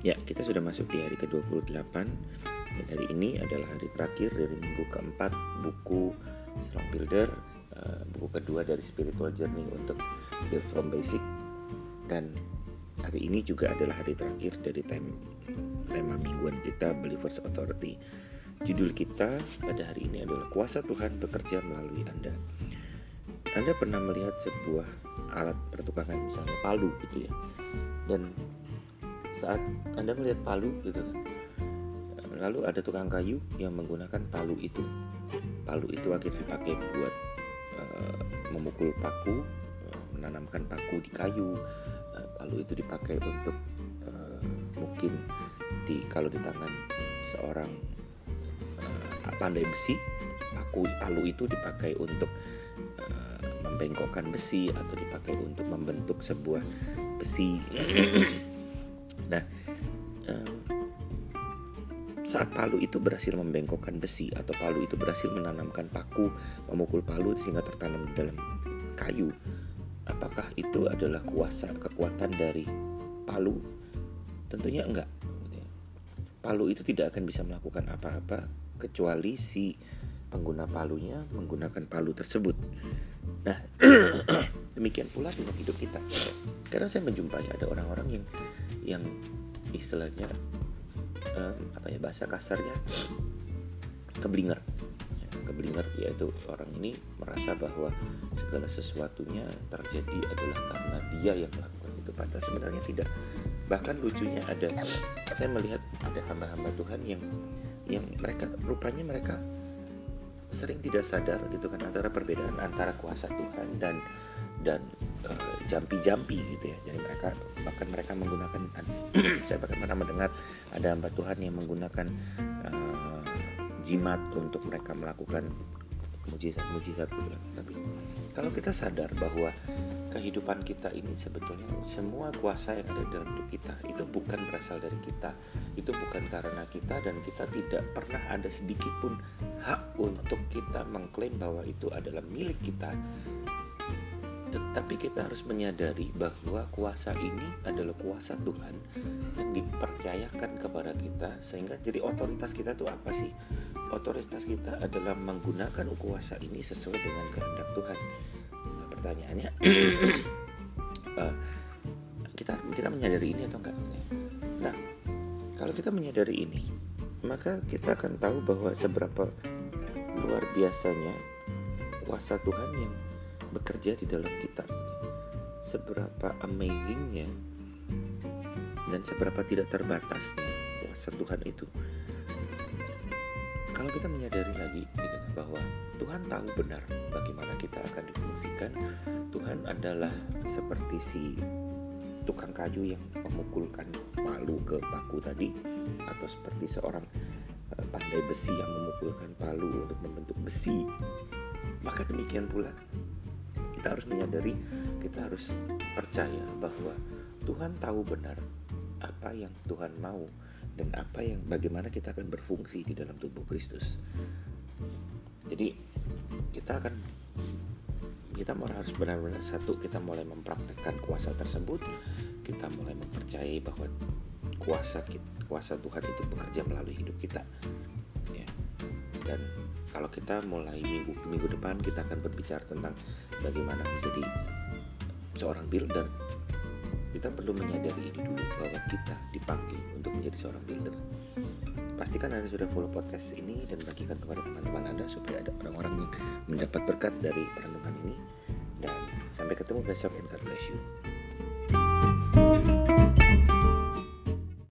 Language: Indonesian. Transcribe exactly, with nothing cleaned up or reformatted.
Ya, kita sudah masuk di hari ke dua puluh delapan. Dan hari ini adalah hari terakhir dari minggu keempat buku Strong Builder, uh, buku kedua dari Spiritual Journey untuk Build from Basic. Dan hari ini juga adalah hari terakhir dari tema, tema mingguan kita, Believer's Authority. Judul kita pada hari ini adalah Kuasa Tuhan Bekerja Melalui Anda. Anda pernah melihat sebuah alat pertukangan, misalnya palu gitu ya. Dan saat Anda melihat palu gitu kan, lalu ada tukang kayu yang menggunakan palu itu. Palu itu akhirnya dipakai buat uh, memukul paku, uh, menanamkan paku di kayu. Uh, palu itu dipakai untuk uh, mungkin di kalau di tangan seorang uh, pandai besi, paku palu itu dipakai untuk uh, membengkokkan besi atau dipakai untuk membentuk sebuah besi. Nah, um, saat palu itu berhasil membengkokkan besi atau palu itu berhasil menanamkan paku, memukul palu sehingga tertanam di dalam kayu, apakah itu adalah kuasa, kekuatan dari palu? Tentunya enggak. Palu itu tidak akan bisa melakukan apa-apa kecuali si pengguna palunya menggunakan palu tersebut. Nah, demikian pula dengan hidup kita. Karena saya menjumpai ada orang-orang yang yang istilahnya um, apa ya bahasa kasarnya keblinger. Ya, keblinger yaitu orang ini merasa bahwa segala sesuatunya terjadi adalah karena dia yang melakukan itu, padahal sebenarnya tidak. Bahkan lucunya ada, saya melihat ada hamba-hamba Tuhan yang yang mereka rupanya mereka sering tidak sadar gitu kan antara perbedaan antara kuasa Tuhan dan dan uh, jampi-jampi gitu ya. Jadi mereka bahkan mereka menggunakan saya bahkan pernah mendengar ada hamba Tuhan yang menggunakan uh, jimat untuk mereka melakukan mujizat-mujizat gitu. Tapi kalau kita sadar bahwa kehidupan kita ini sebetulnya semua kuasa yang ada dalam hidup kita itu bukan berasal dari kita, itu bukan karena kita, dan kita tidak pernah ada sedikit pun hak untuk kita mengklaim bahwa itu adalah milik kita. Tetapi kita harus menyadari bahwa kuasa ini adalah kuasa Tuhan yang dipercayakan kepada kita, sehingga jadi otoritas kita itu apa sih? Otoritas kita adalah menggunakan kuasa ini sesuai dengan kehendak Tuhan. Nah, pertanyaannya uh, kita kita menyadari ini atau enggak? Nah, kalau kita menyadari ini, maka kita akan tahu bahwa seberapa luar biasanya kuasa Tuhan yang bekerja di dalam kita, seberapa amazingnya dan seberapa tidak terbatasnya kuasa Tuhan itu. Kalau kita menyadari lagi gitu, bahwa Tuhan tahu benar bagaimana kita akan difungsikan. Tuhan adalah seperti si tukang kayu yang memukulkan palu ke paku tadi, atau seperti seorang uh, pandai besi yang memukulkan palu untuk membentuk besi. Maka demikian pula kita harus menyadari, kita harus percaya bahwa Tuhan tahu benar apa yang Tuhan mau dan apa yang bagaimana kita akan berfungsi di dalam tubuh Kristus. Jadi kita akan kita mulai harus benar-benar satu, kita mulai mempraktekkan kuasa tersebut, kita mulai mempercayai bahwa kuasa kuasa Tuhan itu bekerja melalui hidup kita. Ya. Dan kalau kita mulai minggu minggu depan kita akan berbicara tentang bagaimana menjadi seorang builder. Kita perlu menyadari ini dulu bahwa kita dipanggil untuk menjadi seorang builder. Pastikan Anda sudah follow podcast ini dan bagikan kepada teman-teman Anda supaya ada orang-orang yang mendapat berkat dari perenungan ini. Dan sampai ketemu besok, and God bless you.